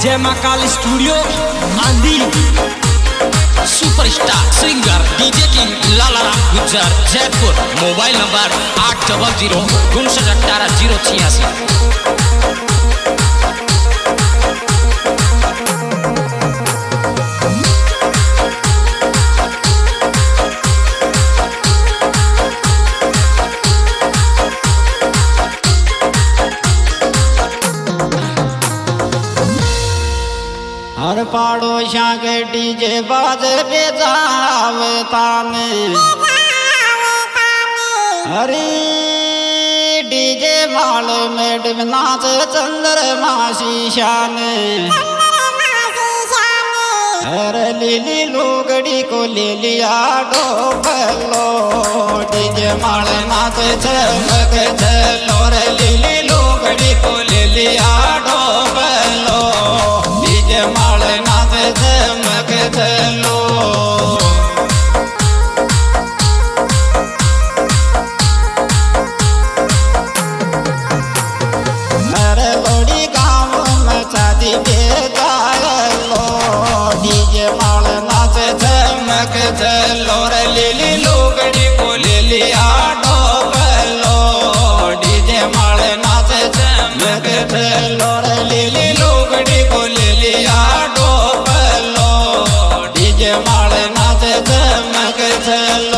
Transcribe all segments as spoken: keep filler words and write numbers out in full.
जय मां काल स्टूडियो आंधी superstar singer DJ king Lala Ram Gujjar Jaipur. Mobile number आठ डबल जीरो उनसठ अठारह जीरो छियासी। हर पाड़ोशा के डीजे बाज बेजावे ताने, हरी डीजे माल में डिब नाच चंद्रमा शीशान। हर लीली लुगड़ी को ले लिया डोबलो, डीजे माल नाच चमक चलो रे लीली लुगड़ी को ले लिया डोबलो, डीजे माल नाच चमक चलो। अरे बड़ी गाँव में शादी बेजालो, डीजे माल नाच चमक चलो रे लीली लुगड़ी को ले लिया डोबलो, डीजे माल नाच चमक चलो रे लीली लुगड़ी को ले लिया डोबलो, डीजे माल नाच चमक चलो।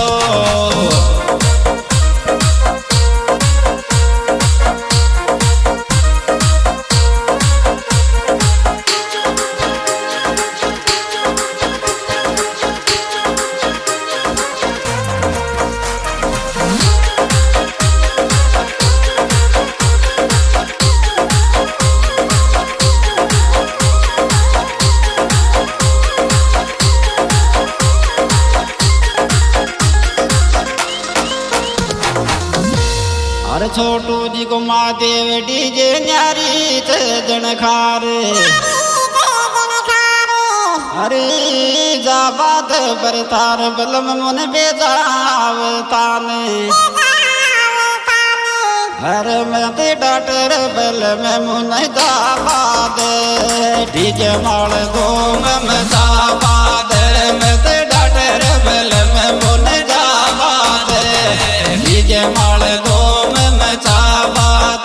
अरे छोटू जी को महादेव डीजे न्यारी ते जनखार, अरे जाबाद बरतार बलम मुन बेजाव ताने, अरे मैं ते डॉक्टर बल में मुन जाबाद, डीजे माल गोम में जाबाद, मैं ते डॉक्टर बल में मुन जाबाद, डीजे माल गोम में जाबाद।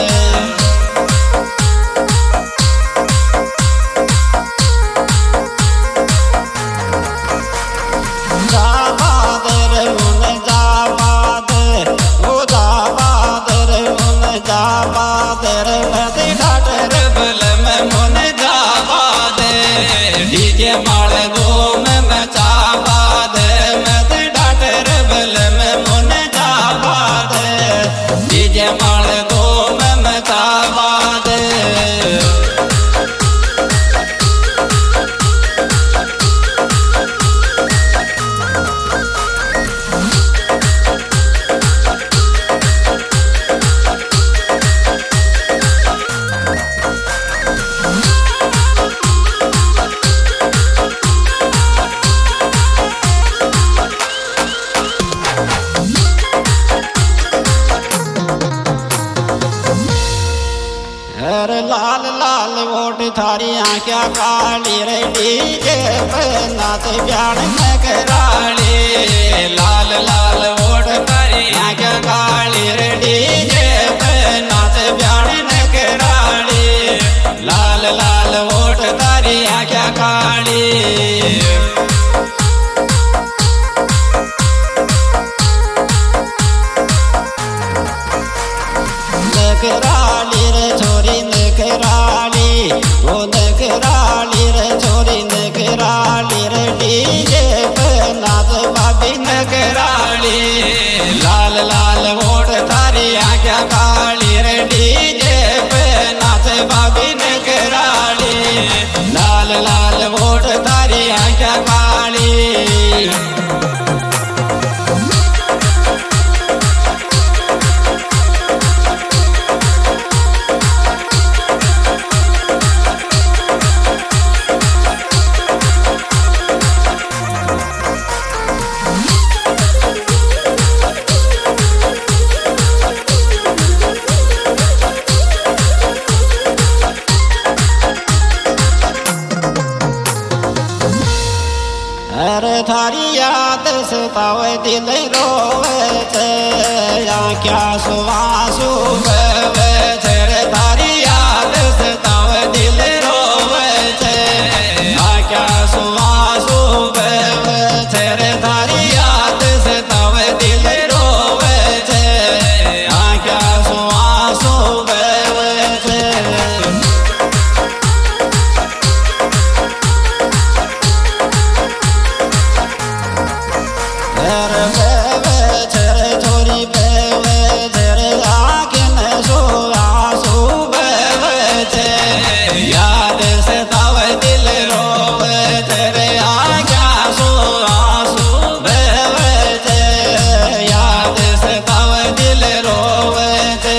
जाबाद रे मुन जाबाद, ओ जाबाद रे मुन जाबाद रे नदी ढाटर बल में मुन जाबाद, डीजे माल गोम में जाबाद, नदी ढाटर बल में मुन जाबाद, डीजे माल गोम में जाबाद। अरे लाल लाल वोट थारी आँखिया काली रे डीजे पे नाच ब्याण में कराली, लाल लाल वोट थारी आँखिया काली रे डीजे पे नाच ब्याण में कराली, लाल लाल वोट थारी आँखिया काली। नकराली रे छोरी नकराली, ओ नकराली रे छोरी नकराली रे डीजे पे नाच बाबी नकराली, लाल लाल वोट थारी आँखिया काली रे डीजे पे नाच बाबी नकराली, लाल लाल वोट थारी आँखिया काली। दिल रोवे छे या क्या सुवासु बेवे छे रे थारी याद सतावे दिल रोवे छे या क्या सुवासु बेवे छे रे थारी याद सतावे दिल रोवे छे या क्या सुवासु बेवे छे तेरे बेवे तेरे छोरी बेवे तेरे आँखें सो आंसू बेवे थे याद से तावे दिल रोवे तेरे आँखें सो आंसू बेवे थे याद से तावे दिल रोवे थे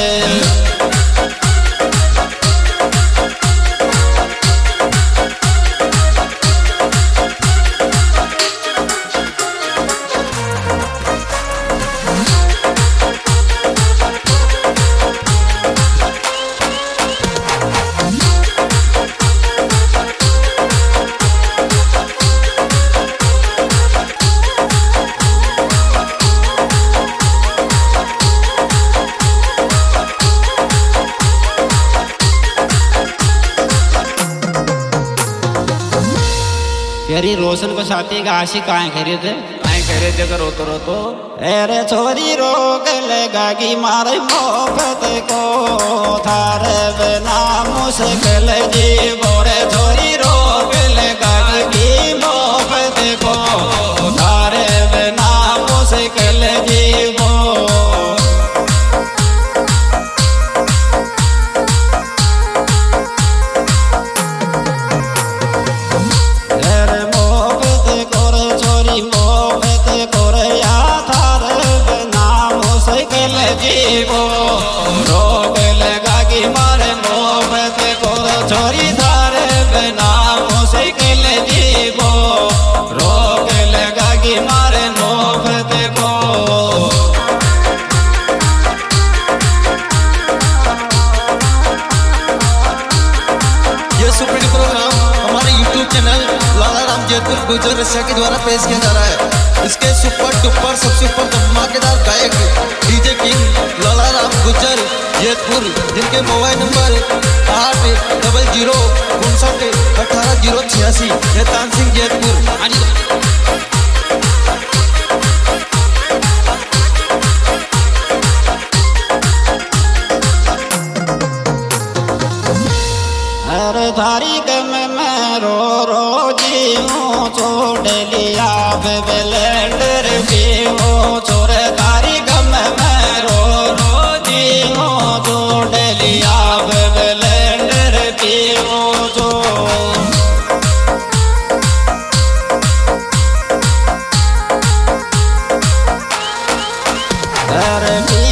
तेरी रोशन को साथी का आशिक काहे करे थे काहे करे थे करो तो रो तो अरे छोरी रोग लगागी मारे मोहब्बत को थारे बिना मुश्किल जीवो रे छोरी रोग लगागी मोहब्बत को थारे बिना मुश्किल जीवो जीवो रोग लगागी मारे मोहब्बत को छोरी थारे बिना मुश्किल जीवो रोग लगागी मारे मोहब्बत को ये सुपर प्रोग्राम हमारे यूट्यूब चैनल लाला राम जयपुर गुजर रसिया के द्वारा पेश किया जा रहा है। इसके सुपर डुपर सबसे ऊपर धमाकेदार गायक डीजे किंग लाला राम गुजर जयपुर जिनके मोबाइल नंबर आठ डबल जीरो उनसठ अठारह जीरो छियासी जयतान सिंह जयपुर। हर थारी गम में रो रो जीऊं छोड़ लिया ब्लेंडर पीऊं छोड़ थारी गम में रो रो जीऊं छोड़ लिया ब्लेंडर पीऊं जो हर